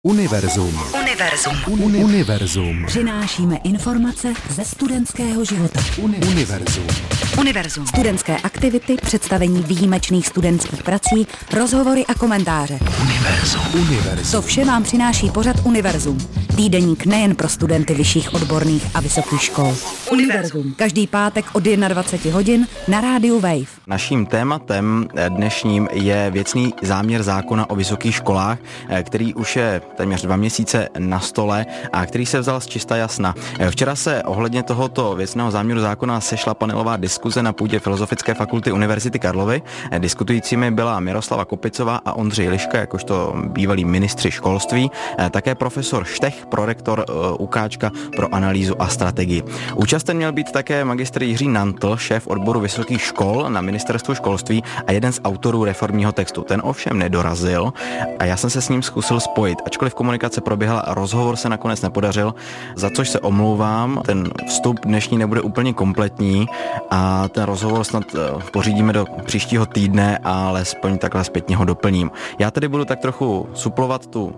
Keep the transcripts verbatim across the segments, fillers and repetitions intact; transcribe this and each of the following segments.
Univerzum. Univerzum. Uni- Univerzum. Přinášíme informace ze studentského života. Uni- Univerzum. Univerzum. Studentské aktivity, představení výjimečných studentských prací, rozhovory a komentáře. Univerzum. Univerzum. To vše vám přináší pořad Univerzum. Týdeník nejen pro studenty vyšších odborných a vysokých škol. Univerzum. Každý pátek od dvacet jedna hodin na rádiu Wave. Naším tématem dnešním je věcný záměr zákona o vysokých školách, který už je téměř dva měsíce na stole a který se vzal z čista jasna. Včera se ohledně tohoto věcného záměru zákona sešla panelová diskuze na půdě Filozofické fakulty Univerzity Karlovy. Diskutujícími byla Miroslava Kopicová a Ondřej Liška, jakožto bývalí ministři školství, také profesor Štech, prorektor UKáčka pro analýzu a strategii. Účasten měl být také magistr Jiří Nantl, šéf odboru vysokých škol na ministerstvu školství a jeden z autorů reformního textu. Ten ovšem nedorazil a já jsem se s ním zkusil spojit. Ačkoliv komunikace proběhla, rozhovor se nakonec nepodařil, za což se omlouvám. Ten vstup dnešní nebude úplně kompletní a ten rozhovor snad pořídíme do příštího týdne, ale aspoň takhle zpětně ho doplním. Já tedy budu tak trochu suplovat tu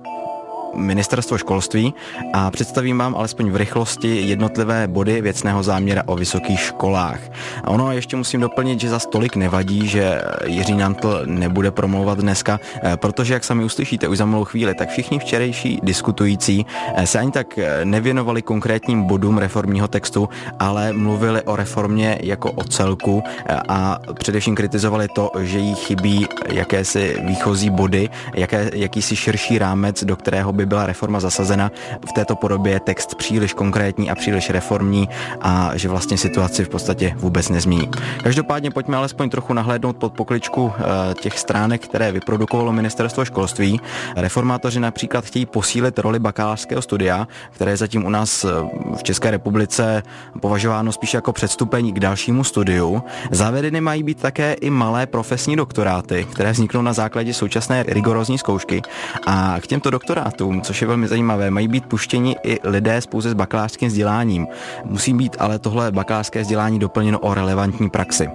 ministerstvo školství a představím vám alespoň v rychlosti jednotlivé body věcného záměra o vysokých školách. A ono ještě musím doplnit, že zas tolik nevadí, že Jiří Nantl nebude promlouvat dneska, protože jak sami uslyšíte už za malou chvíli, tak všichni včerejší diskutující se ani tak nevěnovali konkrétním bodům reformního textu, ale mluvili o reformě jako o celku a především kritizovali to, že jí chybí jakési výchozí body, jaké, jakýsi širší rámec, do kterého by byla reforma zasazena. V této podobě je text příliš konkrétní a příliš reformní a že vlastně situaci v podstatě vůbec nezmění. Každopádně pojďme alespoň trochu nahlédnout pod pokličku e, těch stránek, které vyprodukovalo ministerstvo školství. Reformátoři například chtějí posílit roli bakalářského studia, které je zatím u nás v České republice považováno spíš jako předstupeň k dalšímu studiu. Zavedeny mají být také i malé profesní doktoráty, které vzniknou na základě současné rigorózní zkoušky a k těmto doktorátům, což je velmi zajímavé, mají být puštěni i lidé s pouze s bakalářským vzděláním. Musí být ale tohle bakalářské vzdělání doplněno o relevantní praxi.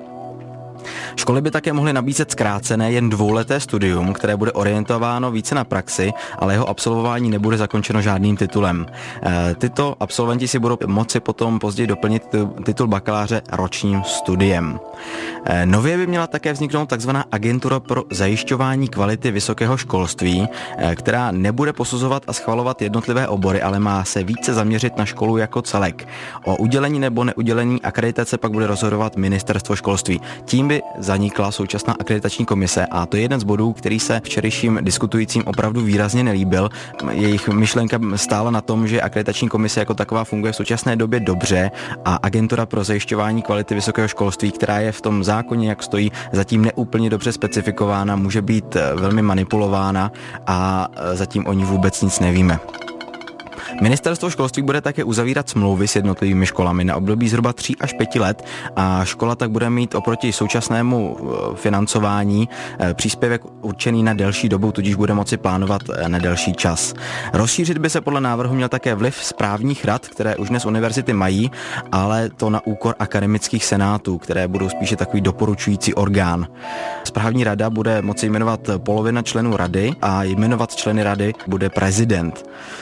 Školy by také mohly nabízet zkrácené jen dvouleté studium, které bude orientováno více na praxi, ale jeho absolvování nebude zakončeno žádným titulem. E, tyto absolventi si budou moci potom později doplnit titul bakaláře ročním studiem. E, nově by měla také vzniknout takzvaná agentura pro zajišťování kvality vysokého školství, e, která nebude posuzovat a schvalovat jednotlivé obory, ale má se více zaměřit na školu jako celek. O udělení nebo neudělení akreditace pak bude rozhodovat ministerstvo školství. Tím by zanikla současná akreditační komise a to je jeden z bodů, který se včerejším diskutujícím opravdu výrazně nelíbil. Jejich myšlenka stála na tom, že akreditační komise jako taková funguje v současné době dobře a agentura pro zajišťování kvality vysokého školství, která je v tom zákoně, jak stojí, zatím neúplně dobře specifikována, může být velmi manipulována a zatím o ní vůbec nic nevíme. Ministerstvo školství bude také uzavírat smlouvy s jednotlivými školami na období zhruba tří až pěti let a škola tak bude mít oproti současnému financování příspěvek určený na delší dobu, tudíž bude moci plánovat na delší čas. Rozšířit by se podle návrhu měl také vliv správních rad, které už dnes univerzity mají, ale to na úkor akademických senátů, které budou spíše takový doporučující orgán. Správní rada bude moci jmenovat polovina členů rady a jmenovat členy rady bude prezident.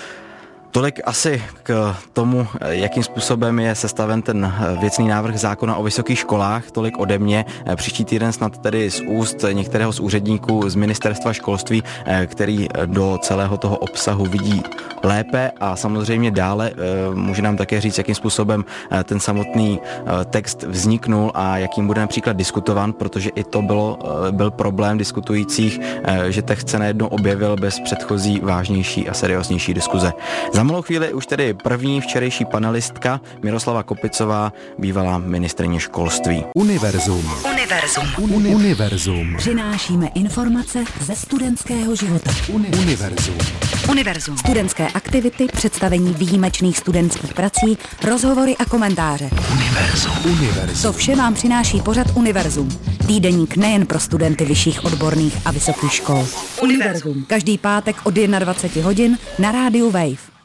Tolik asi k tomu, jakým způsobem je sestaven ten věcný návrh zákona o vysokých školách, tolik ode mě. Příští týden snad tedy z úst některého z úředníků z ministerstva školství, který do celého toho obsahu vidí lépe a samozřejmě dále může nám také říct, jakým způsobem ten samotný text vzniknul a jakým bude například diskutován, protože i to bylo, byl problém diskutujících, že text se najednou objevil bez předchozí vážnější a serióznější diskuze. Za malou chvíli už tedy první včerejší panelistka Miroslava Kopicová, bývalá ministryně školství. Univerzum. Univerzum. Uni- Univerzum. Přinášíme informace ze studentského života. Uni- Univerzum. Univerzum. Studentské aktivity, představení výjimečných studentských prací, rozhovory a komentáře. Univerzum. Univerzum. To vše vám přináší pořad Univerzum. Týdeník nejen pro studenty vyšších odborných a vysokých škol. Univerzum. Každý pátek od dvacet jedna hodin na rádiu Wave.